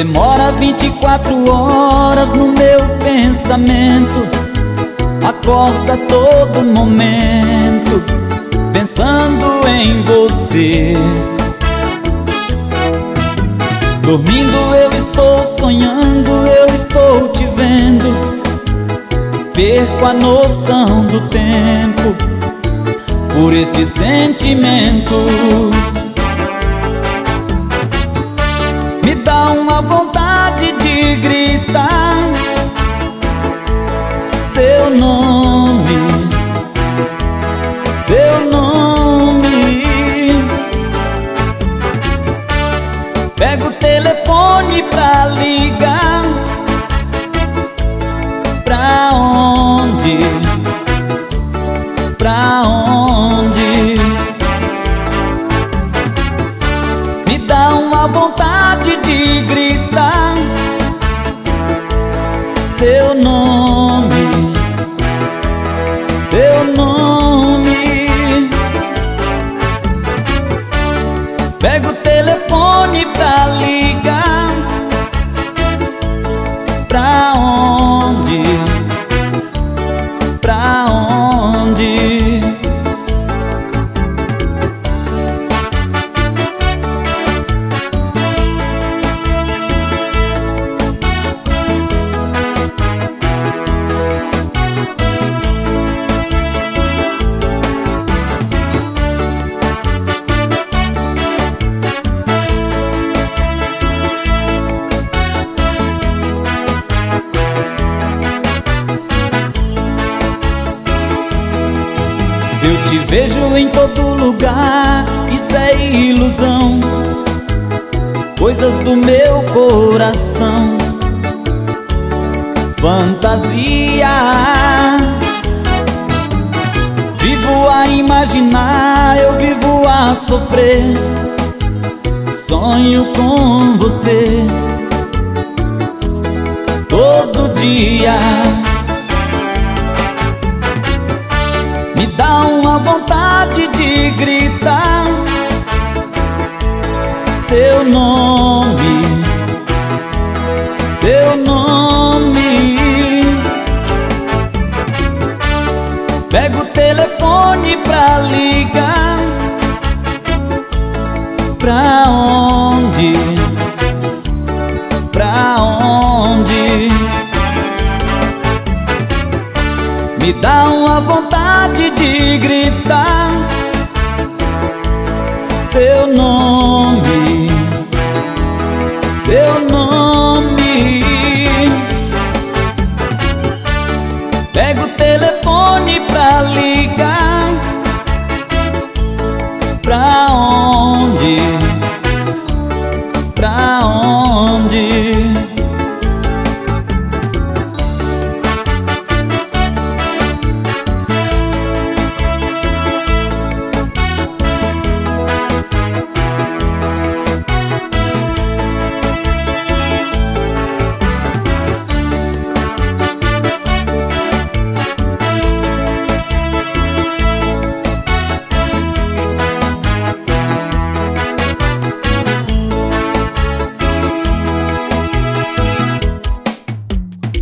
demora 24 horas no meu pensamento. Acorda todo momento pensando em você. Dormindo eu estou sonhando, eu estou te vendo. Perco a noção do tempo por este sentimento. Me dá uma vontade de gritar seu nome, seu nome. Pego o telefone pra ligar. Pra onde? Pra onde? Me dá uma vontade de gritar seu nome, seu nome. Pego o telefone pra ligar. Pra onde? Pra onde? Eu te vejo em todo lugar, isso é ilusão, coisas do meu coração, fantasia. Vivo a imaginar, eu vivo a sofrer. Sonho com você todo dia. Me dá uma vontade de gritar seu nome, seu nome. Pego o telefone pra ligar. Pra onde? Pra onde? Me dá uma vontade de